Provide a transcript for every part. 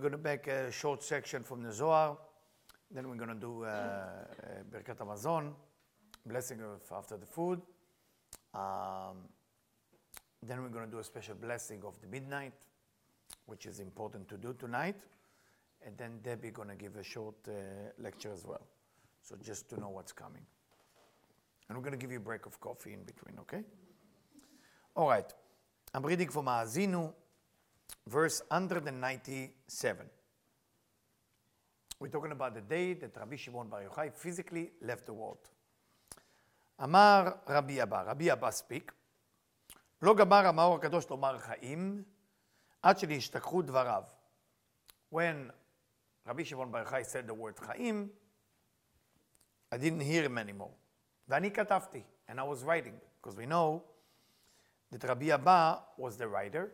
going to make a short section from the Zohar. Then we're going to do Birkat Hamazon, blessing of after the food. Then we're going to do a special blessing of the midnight, which is important to do tonight. And then Debbie going to give a short lecture as well. So just to know what's coming. And we're going to give you a break of coffee in between, okay? All right. I'm reading from Ha'azinu, verse 197. We're talking about the day that Rabbi Shimon Bar Yochai physically left the world. Amar Rabbi Abba speak, לא גמר המאור הקדוש לומר חיים, עד שנשתכחו דבריו. When Rabbi Shimon Bar Yochai said the word חיים, I didn't hear him anymore. ואני כתבתי, and I was writing, because we know that Rabbi Abba was the writer,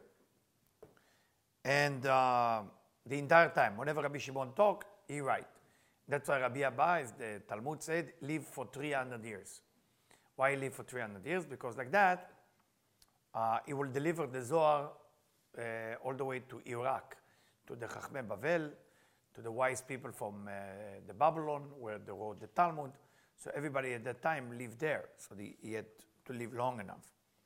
and the entire time, whenever Rabbi Shimon talked, he write. That's why Rabbi Abba, as the Talmud said, lived for 300 years. Why he lived for 300 years? Because like that, he will deliver the Zohar all the way to Iraq, to the Chachmei Bavel, to the wise people from the Babylon, where they wrote the Talmud. So everybody at that time lived there. So he had to live long enough.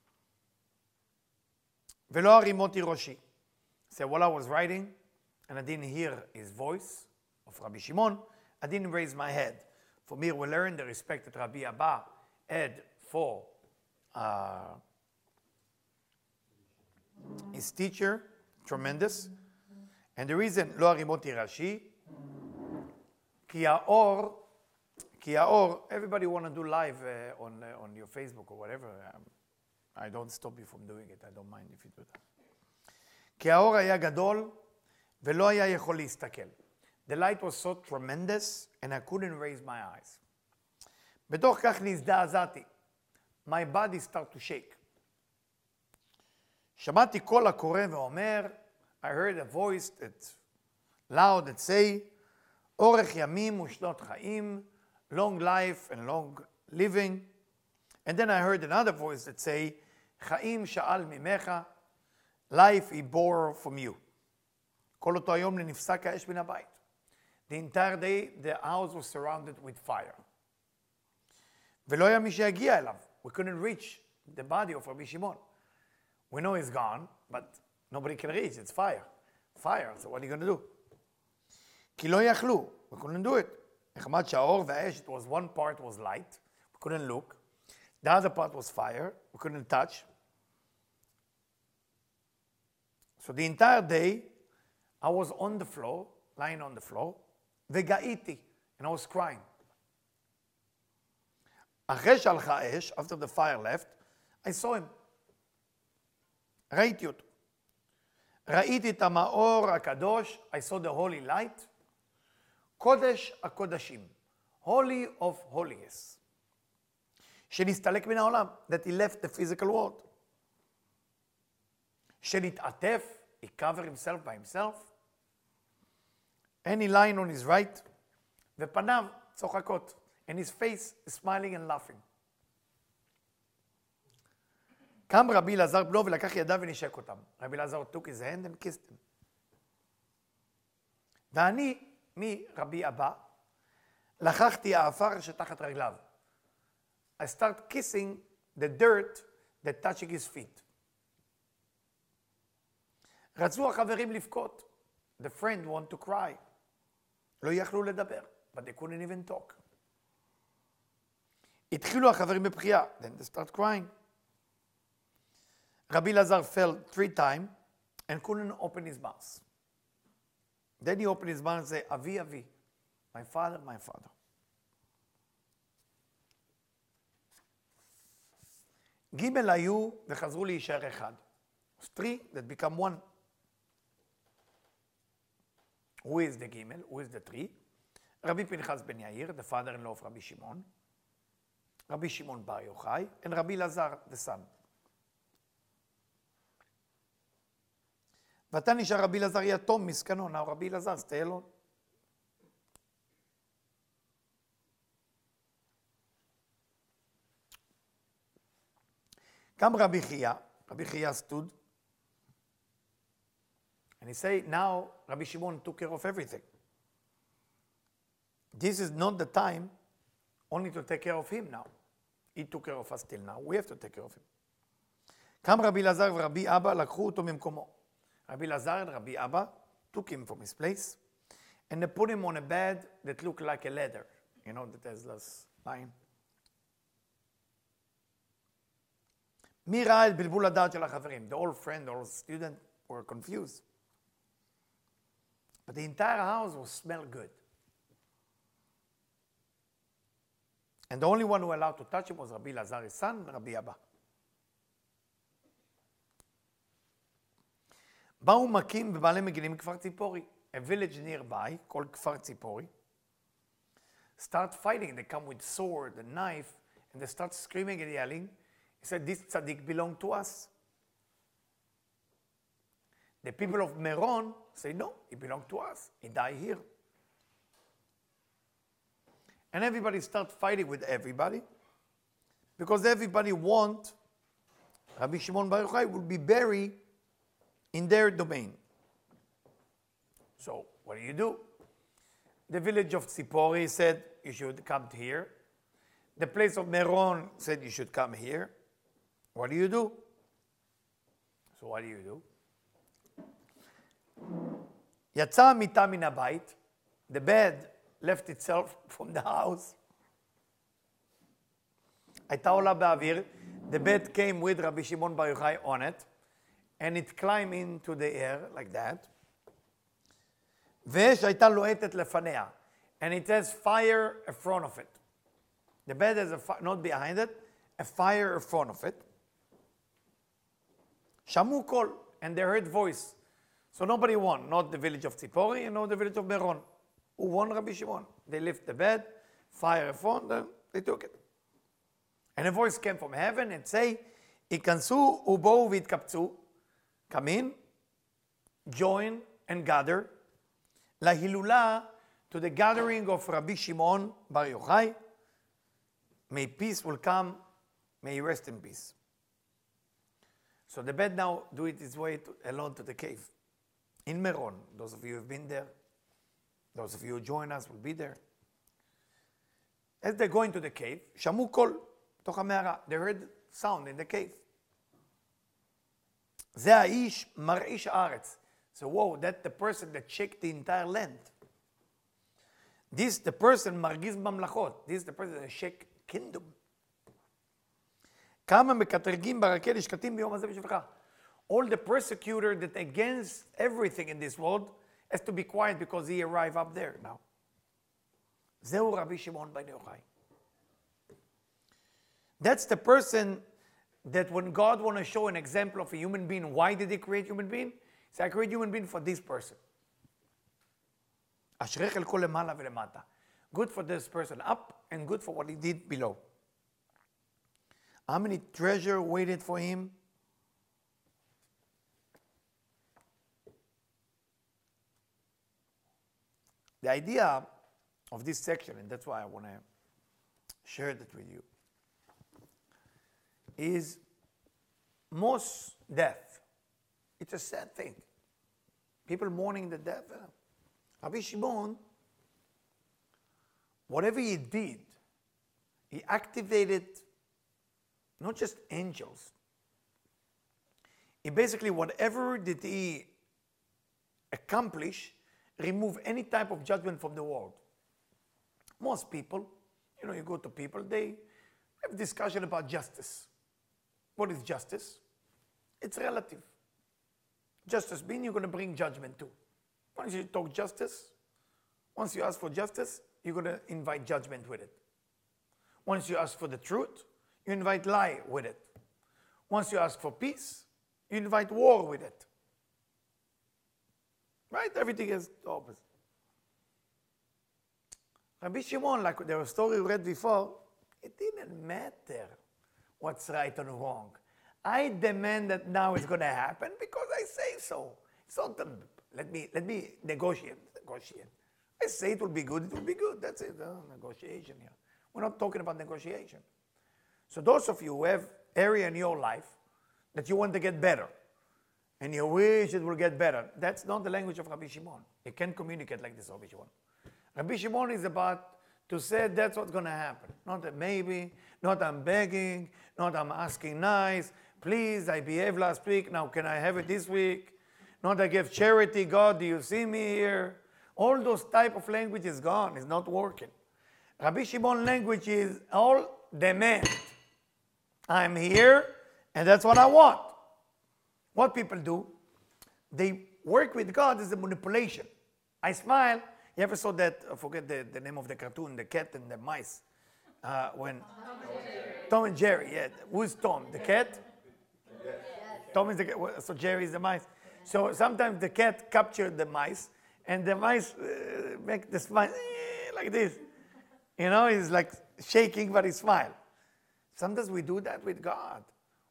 ולא הרימותי ראשי. So while I was writing, and I didn't hear his voice of Rabbi Shimon, I didn't raise my head. From here we learn the respect that Rabbi Abba had for his teacher, tremendous. And the reason, לא הרימותי ראשי, כי האור, everybody want to do live on your Facebook or whatever. I don't stop you from doing it. I don't mind if you do that. כי האור היה גדול ולא היה יכול להסתכל. The light was so tremendous and I couldn't raise my eyes. בתוך כך נזדעזעתי. My body started to shake. שמעתי קול הקורא ואומר, I heard a voice that loud that say, אורך ימים ושנות חיים, long life and long living. And then I heard another voice that say, חיים שאל ממך, life he bore from you. כל אותו היום נפסק האש מן הבית. The entire day the house was surrounded with fire. ולא היה מי שיגיע אליו. We couldn't reach the body of Rabbi Shimon. We know he's gone, but nobody can reach. It's fire. Fire, so what are you going to do? כי לא יכלו. We couldn't do it. נחמד שהאור והאש, it was one part was light. We couldn't look. The other part was fire. We couldn't touch. So the entire day, I was on the floor, lying on the floor, וגאיתי, and I was crying. אחרי שהלכה האש, after the fire left, I saw him. ראיתי אותו. ראיתי את המאור הקדוש, I saw the holy light, קודש הקודשים, holy of holiest, שנסתלק מן העולם, that he left the physical world. שנתעטף, he covered himself by himself, and he lying on his right, ופניו צוחקות, and his face is smiling and laughing. קם רבי אלעזר בנו ולקח ידיו ונשק אותם. רבי אלעזר took his hand and kissed him. ואני, רבי אבא, לקחתי העפר שתחת רגליו. I start kissing the dirt that touching his feet. רצו החברים לבכות. The friend want to cry. לא יכלו לדבר, but they couldn't even talk. התחילו החברים בבכייה, then they start crying. רבי אלעזר fell 3 times and couldn't open his mouth. Then he opened his mouth and said, אבי, אבי, my father, my father. ג' היו וחזרו להישאר אחד. 3 that become 1. Who is the ג'? Who is the 3? רבי פנחס בן יאיר, the father-in-law of רבי שמעון. רבי שמעון בר יוחאי, and רבי אלעזר, the son. ואתה נשאר רבי אלעזר יתום מסכנו. Now רבי אלעזר, stay alone. קם רבי חייא stood, And he say, now Rabbi Shimon took care of everything. This is not the time only to take care of him now. He took care of us till now. We have to take care of him. קם רבי אלעזר ורבי אבא לקחו אותו ממקומו. Rabbi Elazar and Rabbi Abba took him from his place and they put him on a bed that looked like a ladder. You know, the Tesla's line. מי ראה את בלבול הדעת של החברים? The old friend, the old student were confused. But the entire house was smelled good. And the only one who allowed to touch him was Rabbi Elazar, his son, Rabbi Abba. באו מכים ובעלי מגינים מכפר ציפורי. A village nearby, called כפר ציפורי, start fighting. They come with sword and knife, and they start screaming and yelling. He said, this tzaddik belonged to us. The people of Meron say, no, he belonged to us. He died here. And everybody start fighting with everybody, because everybody want Rabbi Shimon Bar Yochai will be buried in their domain. So what do? The village of Tzipori said, you should come here. The place of Meron said, you should come here. What do? So what do? יצא המיטה מן הבית. The bed left itself from the house. הייתה עולה באוויר. The bed came with Rabbi Shimon Bar Yochai on it. And it climbed into the air like that. ואש הייתה לוהטת לפניה. And it has fire in front of it. The bed has not behind it, a fire in front of it. שמעו קול, and they heard voice. So nobody won, not the village of Tzipori and not the village of Meron. Who won? Rabbi Shimon. They lift the bed, fire in front, and they took it. And a voice came from heaven and say, ייכנסו ובואו והתקבצו. Come in, join and gather. להילולה, to the gathering of Rabbi Shimon Bar Yochai. May peace will come, may he rest in peace. So the bed now do it its way alone to the cave. In Meron, those of you who have been there, those of you who join us will be there. As they're going to the cave, שמעו קול תוך המערה. They heard sound in the cave. זה האיש מרעיש הארץ. So whoa, that's the person that shake the entire land. This the person מרגיז ממלכות. This is the person that shake kingdom. כמה מקטרגים ברקל נשקטים ביום הזה בשבילך. All the persecutor that against everything in this world has to be quiet because he arrived up there now. זהו רבי שמעון בן יוחאי. That's the person that when God want to show an example of a human being, why did he create human being? He said, I create human being for this person. אשרי חלקו למעלה ולמטה. Good for this person up and good for what he did below. How many treasure waited for him? The idea of this section, and that's why I want to share that with you, is most death. It's a sad thing. People mourning the death. Rabbi Shimon, whatever he did, he activated not just angels. He basically, whatever did he accomplish, remove any type of judgment from the world. Most people, you go to people, they have discussion about justice. What is justice? It's relative. Justice means you're going to bring judgment too. Once you talk justice, once you ask for justice, you're going to invite judgment with it. Once you ask for the truth, you invite lie with it. Once you ask for peace, you invite war with it. Right? Everything is the opposite. Rabbi Shimon, like the story we read before, it didn't matter what's right and wrong. I demand that now it's going to happen because I say so. It's not let me negotiate. I say it will be good, it will be good. That's it. Negotiation here. We're not talking about negotiation. So those of you who have area in your life that you want to get better, and you wish it will get better. That's not the language of Rabbi Shimon. You can't communicate like this, Rabbi Shimon. Rabbi Shimon is about to say that's what's going to happen. Not a maybe, not I'm begging, not I'm asking nice. Please, I behaved last week, now can I have it this week? Not I gave charity, God, do you see me here? All those type of language is gone, it's not working. Rabbi Shimon language is all demand. I'm here, and that's what I want. What people do, they work with God as a manipulation. I smile. You ever saw that, I forget the name of the cartoon, the cat and the mice? When Tom and Jerry, yeah. Who's Tom? The cat? Yes. Tom is the cat, so Jerry is the mice. So sometimes the cat captures the mice, and the mice make the smile like this. You know, he's like shaking, but he smiles. Sometimes we do that with God.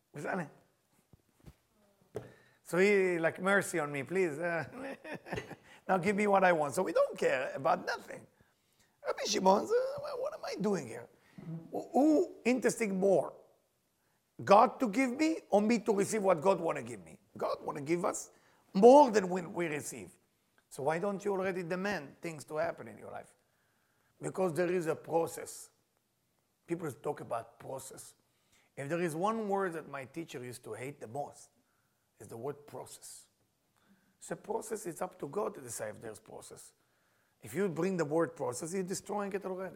So he like, mercy on me, please. Now give me what I want. So we don't care about nothing. Rabbi Shimon, what am I doing here? Who interesting more? God to give me or me to receive what God want to give me? God want to give us more than we receive. So why don't you already demand things to happen in your life? Because there is a process. People talk about process. If there is one word that my teacher used to hate the most, it's the word process. So process, it's up to God to decide if there's process. If you bring the word process, you're destroying it already.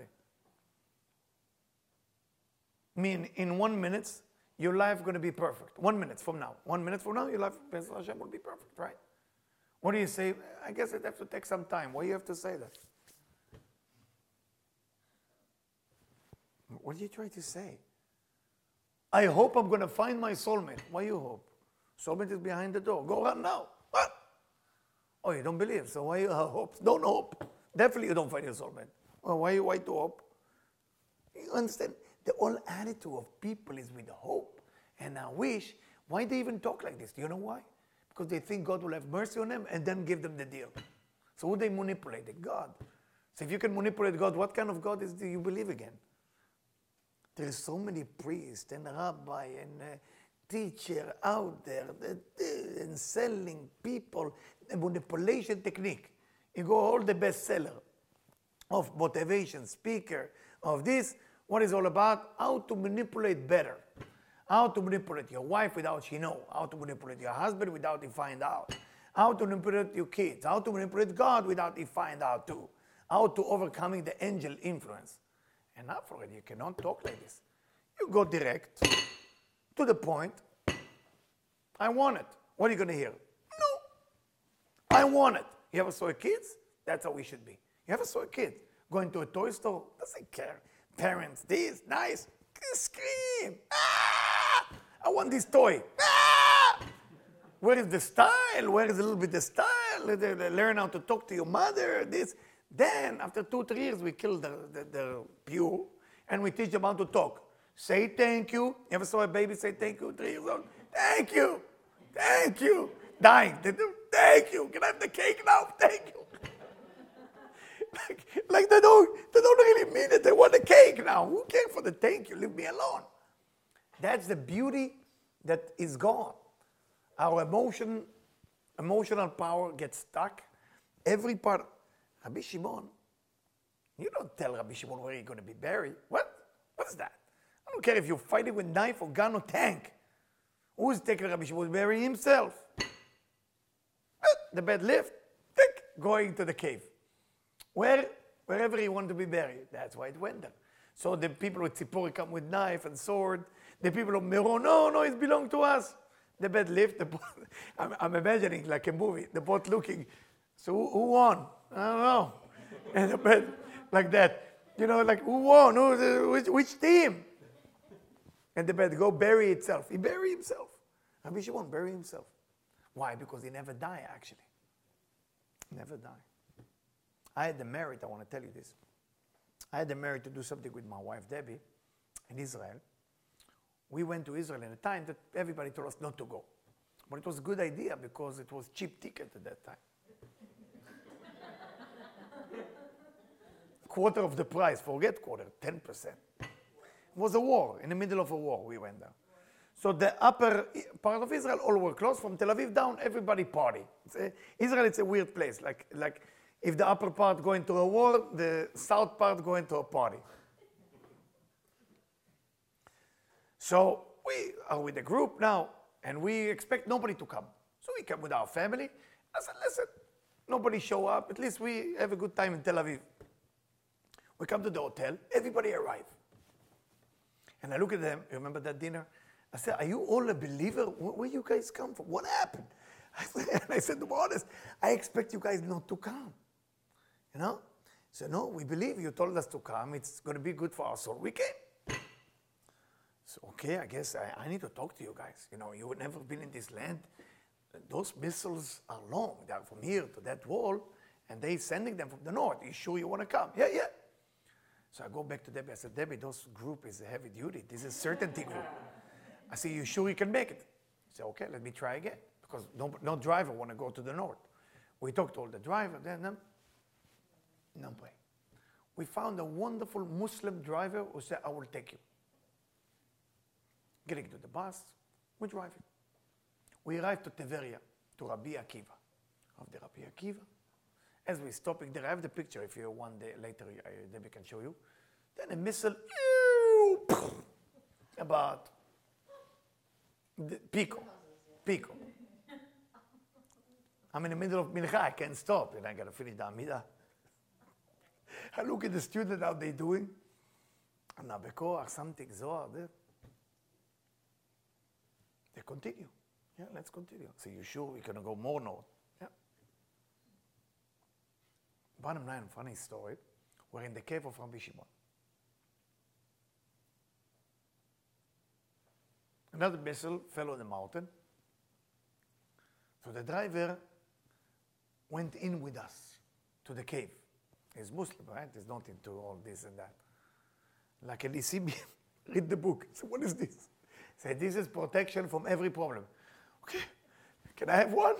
I mean, in 1 minute, your life is going to be perfect. 1 minute from now. 1 minute from now, your life, B'ezras Hashem, will be perfect, right? What do you say? I guess it has to take some time. Why do you have to say that? What are you trying to say? I hope I'm going to find my soulmate. Why you hope? Soulmate is behind the door. Go run now. What? Oh, you don't believe. So why you hope? Don't hope. Definitely you don't find your soulmate. Well, why to hope? You understand? The whole attitude of people is with hope and I wish. Why they even talk like this? Do you know why? Because they think God will have mercy on them and then give them the deal. So who they manipulate? God. So if you can manipulate God, what kind of God do you believe again? There is so many priests and rabbi and teacher out there and selling people a manipulation technique. You go all the bestseller of motivation, speaker, of this, what is all about? How to manipulate better. How to manipulate your wife without she know. How to manipulate your husband without he find out. How to manipulate your kids. How to manipulate God without he find out too. How to overcoming the angel influence. Enough already, you cannot talk like this. You go direct, to the point. I want it. What are you going to hear? No. I want it. You ever saw kids? That's how we should be. You ever saw a kid going to a toy store? Doesn't care. Parents, this, nice. Scream. Ah! I want this toy. Ah! Where is the style? Where is a little bit the style? They learn how to talk to your mother, this. Then, after 2-3 years, we kill the pew and we teach them how to talk. Say thank you. You ever saw a baby say thank you, 3 years old? Thank you. Thank you. Dying. They do, thank you. Can I have the cake now? Thank you. like they don't really mean it. They want the cake now. Who cares for the thank you? Leave me alone. That's the beauty that is gone. Our emotional power gets stuck. Every part. Rabbi Shimon, you don't tell Rabbi Shimon where you're going to be buried. What? What's that? I don't care if you're fighting with knife or gun or tank. Who's taking Rabbi Shimon? Burying himself. The bed lift, going to the cave. Wherever he wanted to be buried. That's why it went there. So the people with Tzipori come with knife and sword. The people of Meron, no, it belongs to us. The bed lift, I'm imagining like a movie, the boat looking. So who won? I don't know. And the bed like that. You know, like who won? Which team? And the bed go bury itself. He buried himself. Rabbi Shimon bury himself. Why? Because he never died, actually. Never died. I had the merit, I want to tell you this. I had the merit to do something with my wife, Debbie, in Israel. We went to Israel at a time that everybody told us not to go. But it was a good idea because it was cheap ticket at that time. Quarter of the price, forget quarter, 10%. It was a war, in the middle of a war we went there. So the upper part of Israel all were closed. From Tel Aviv down, everybody party. Israel, it's a weird place. Like if the upper part going to a war, the south part going to a party. So we are with a group now, and we expect nobody to come. So we come with our family. I said, listen, nobody show up. At least we have a good time in Tel Aviv. We come to the hotel. Everybody arrive. And I look at them. You remember that dinner? I said, are you all a believer? Where you guys come from? What happened? I said, to be honest, I expect you guys not to come. You know? So no, we believe you told us to come. It's going to be good for our soul. We came. So, okay, I guess I need to talk to you guys. You know, you've never been in this land. Those missiles are long. They are from here to that wall, and they sending them from the north. Are you sure you want to come? Yeah, yeah. So I go back to Debbie. I said, Debbie, those group is a heavy duty. This is a certainty group. I said, you sure you can make it? She said, okay, let me try again. Because no driver want to go to the north. We talked to all the driver, then no way. We found a wonderful Muslim driver who said, I will take you. Getting to the bus, we're driving. We arrived to Tiberia, to Rabbi Akiva. Of the Rabbi Akiva. As we're stopping there, I have the picture. If you one day later, Debbie can show you. Then a missile, about Pico. I'm in the middle of Mincha, I can't stop, and I got to finish the Amidah. I look at the student, how they doing. Bekoach, something, Zohar, there. They continue. Yeah, let's continue. So you sure we're going to go more north? Yeah. Bottom line, funny story. We're in the cave of Rabbi Shimon. Another missile fell on the mountain. So the driver went in with us to the cave. He's Muslim, right? He's not into all this and that. Like an ECB, read the book. So what is this? Say, this is protection from every problem. Okay, can I have one?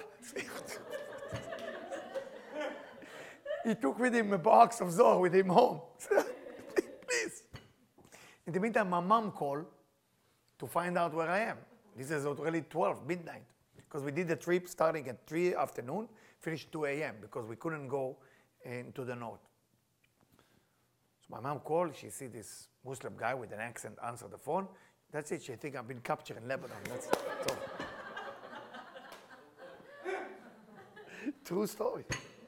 He took with him a box of Zohar with him home. Please. In the meantime, my mom called to find out where I am. This is already 12, midnight. Because we did the trip starting at 3 afternoon, finished 2 a.m. because we couldn't go into the north. So my mom called, she see this Muslim guy with an accent answer the phone. That's it, she think I've been captured in Lebanon. That's all. True story.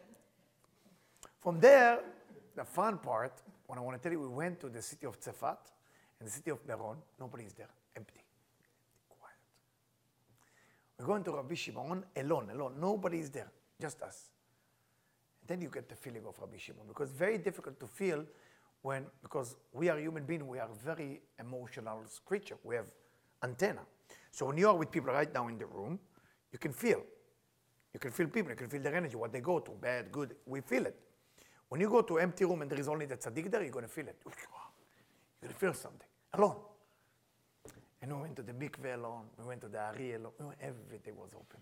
From there, the fun part, what I want to tell you, we went to the city of Tzefat and the city of Meron. Nobody is there, empty, quiet. We're going to Rabbi Shimon alone. Nobody is there, just us. And then you get the feeling of Rabbi Shimon, because it's very difficult to feel because we are human beings, we are very emotional creature. We have antenna. So when you are with people right now in the room, you can feel. You can feel people, you can feel their energy, what they go through, bad, good, we feel it. When you go to an empty room and there is only the tzaddik there, you're going to feel it. You're going to feel something, alone. And we went to the mikveh alone, we went to the Ari alone, everything was open.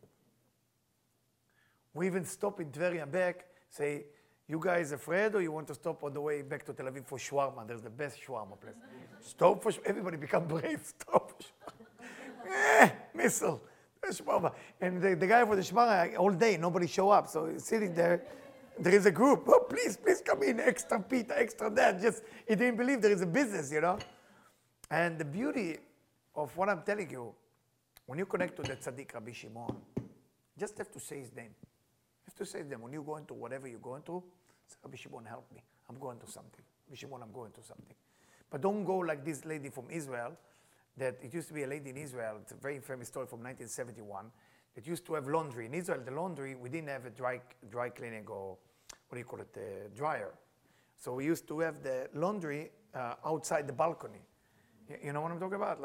We even stopped in Tveria back, say, you guys afraid or you want to stop on the way back to Tel Aviv for shawarma? There's the best shawarma place. Stop for everybody become brave, stop for shawarma. Missile. And the guy for the shmara, all day, nobody show up. So he's sitting there. There is a group. Oh, please come in. Extra pita, extra that. Just, he didn't believe there is a business, you know. And the beauty of what I'm telling you, when you connect to the tzaddik Rabbi Shimon, just have to say his name. You have to say his name. When you go into whatever you're going through, say, Rabbi Shimon, help me. I'm going to something. Rabbi Shimon, I'm going to something. But don't go like this lady from Israel. That it used to be a lady in Israel, it's a very famous story from 1971, that used to have laundry. In Israel, the laundry, we didn't have a dry cleaning or, what do you call it, dryer. So we used to have the laundry outside the balcony. You know what I'm talking about?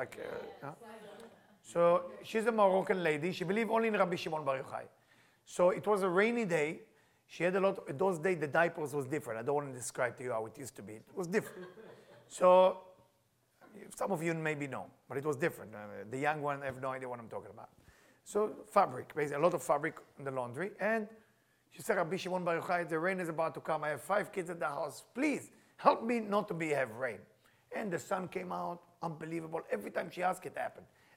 So she's a Moroccan lady. She believed only in Rabbi Shimon Bar Yochai. So it was a rainy day. She had a lot, those days the diapers was different. I don't want to describe to you how it used to be. It was different. So some of you maybe know, but it was different. The young one have no idea what I'm talking about. So fabric, basically a lot of fabric in the laundry. And she said, Rabbi Shimon Bar Yochai, the rain is about to come. I have 5 kids at the house. Please help me not to have rain. And the sun came out, unbelievable. Every time she asked, it happened.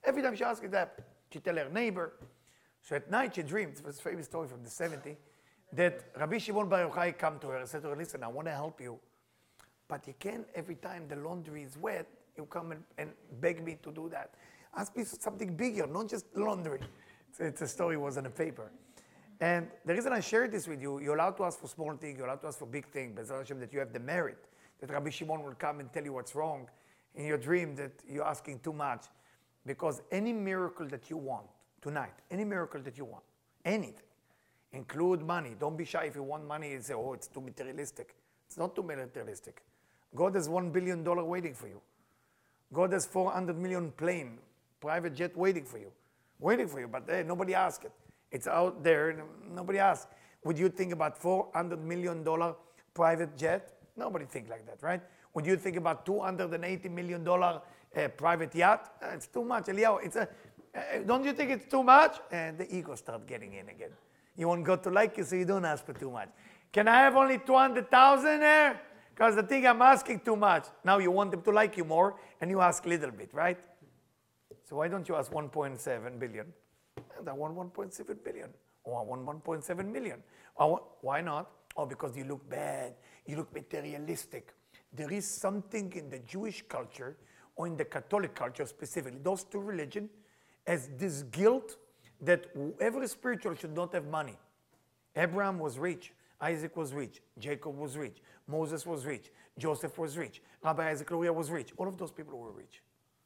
Every time she asks, it happens. She tell her neighbor. So at night she dreamed, it was a famous story from the 70s, that Rabbi Shimon Bar Yochai come to her and said to her, listen, I want to help you, but you can't, every time the laundry is wet, you come and beg me to do that. Ask me something bigger, not just laundry. It's a story, was in a paper. And the reason I share this with you, you're allowed to ask for small things, you're allowed to ask for big things, but Hashem, that you have the merit, that Rabbi Shimon will come and tell you what's wrong in your dream, that you're asking too much. Because any miracle that you want tonight, any miracle that you want, anything, include money. Don't be shy if you want money and say, oh, it's too materialistic. It's not too materialistic. God has $1 billion waiting for you. God has 400 million plane, private jet waiting for you, but hey, nobody asked it. It's out there, nobody asked. Would you think about $400 million private jet? Nobody think like that, right? Would you think about $280 million private yacht? It's too much, Eliyahu. Don't you think it's too much? And the ego starts getting in again. You want God to like you, so you don't ask for too much. Can I have only 200,000 there? Because the thing I'm asking too much. Now you want them to like you more, and you ask a little bit, right? So why don't you ask 1.7 billion? And I want 1.7 billion. Or I want 1.7 million. Why not? Oh, because you look bad. You look materialistic. There is something in the Jewish culture, or in the Catholic culture specifically, those two religions, as this guilt that whoever is spiritual should not have money. Abraham was rich. Isaac was rich. Jacob was rich. Moses was rich. Joseph was rich. Rabbi Isaac Luria was rich. All of those people were rich.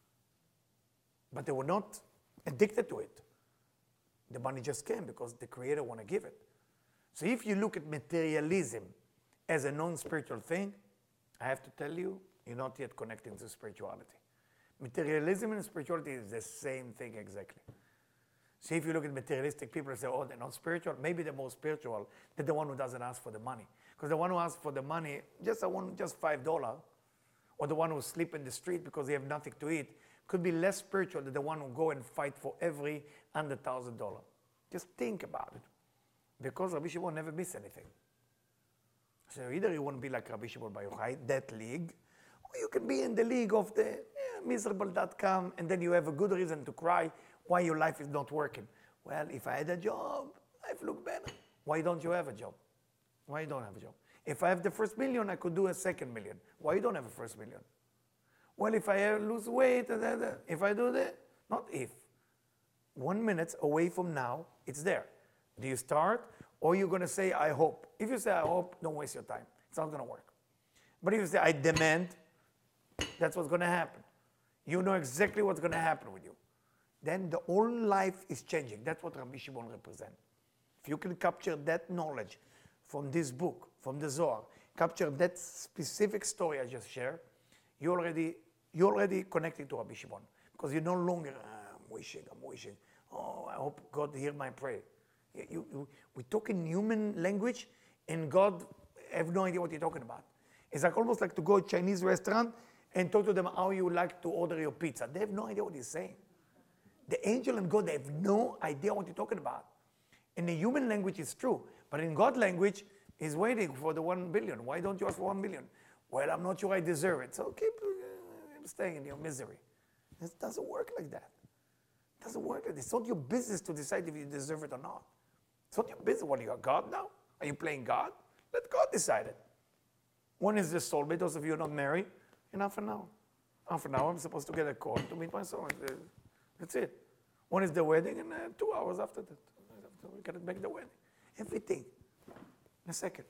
But they were not addicted to it. The money just came because the Creator want to give it. So if you look at materialism as a non-spiritual thing, I have to tell you, you're not yet connecting to spirituality. Materialism and spirituality is the same thing exactly. So if you look at materialistic people and say, oh, they're not spiritual, maybe they're more spiritual than the one who doesn't ask for the money. Because the one who asks for the money, I want just $5, or the one who sleep in the street because they have nothing to eat, could be less spiritual than the one who go and fight for every $100,000. Just think about it. Because Rabbi Shimon never miss anything. So either you want to be like Rabbi Shimon Bar Yochai, that league, or you can be in the league of the miserable.com, and then you have a good reason to cry why your life is not working. Well, if I had a job, life look better. Why don't you have a job? Why you don't have a job? If I have the first million, I could do a second million. Why you don't have a first million? Well, if I lose weight, if I do that, not if. 1 minute away from now, it's there. Do you start, or you're going to say, I hope? If you say, I hope, don't waste your time. It's not going to work. But if you say, I demand, that's what's going to happen. You know exactly what's going to happen with you. Then the whole life is changing. That's what Rabbi Shimon represents. If you can capture that knowledge from this book, from the Zohar, capture that specific story I just shared, you're already connected to Rabbi Shimon. Because you're no longer, I'm wishing. Oh, I hope God hear my prayer. We talk in human language, and God have no idea what you're talking about. It's like almost like to go to a Chinese restaurant and talk to them how you like to order your pizza. They have no idea what he's saying. The angel and God, they have no idea what you're talking about. In the human language, it's true. But in God language, he's waiting for the 1 billion. Why don't you ask for 1 million? Well, I'm not sure I deserve it. So keep staying in your misery. It doesn't work like that. It doesn't work like that. It's not your business to decide if you deserve it or not. It's not your business. What, are you a God now? Are you playing God? Let God decide it. When is the soulmate? Those of you who are not married, in half an hour. Half an hour, I'm supposed to get a call to meet my soulmate. That's it. When is the wedding? And 2 hours after that. We got to make the wedding. Everything. In a second.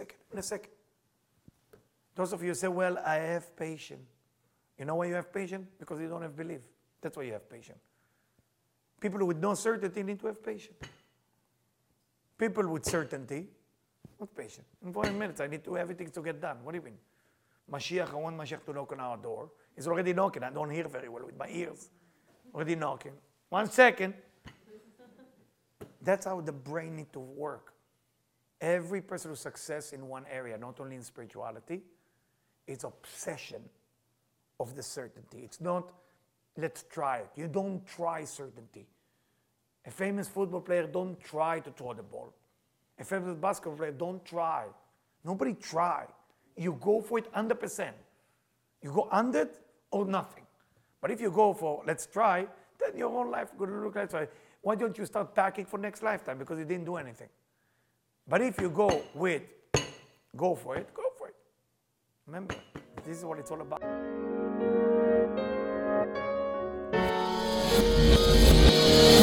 Those of you say, well, I have patience. You know why you have patience? Because you don't have belief. That's why you have patience. People with no certainty need to have patience. People with certainty, not patient. In 4 minutes, I need to everything to get done. What do you mean? Mashiach, I want Mashiach to knock on our door. He's already knocking. I don't hear very well with my ears. Already knocking. 1 second. That's how the brain needs to work. Every person who's success in one area, not only in spirituality, it's obsession of the certainty. It's not, let's try it. You don't try certainty. A famous football player don't try to throw the ball. A famous basketball player don't try. Nobody try. You go for it 100%. You go 100 or nothing. But if you go for let's try, then your whole life going to look like that. Why don't you start packing for next lifetime? Because you didn't do anything. But if you go for it. Remember, this is what it's all about.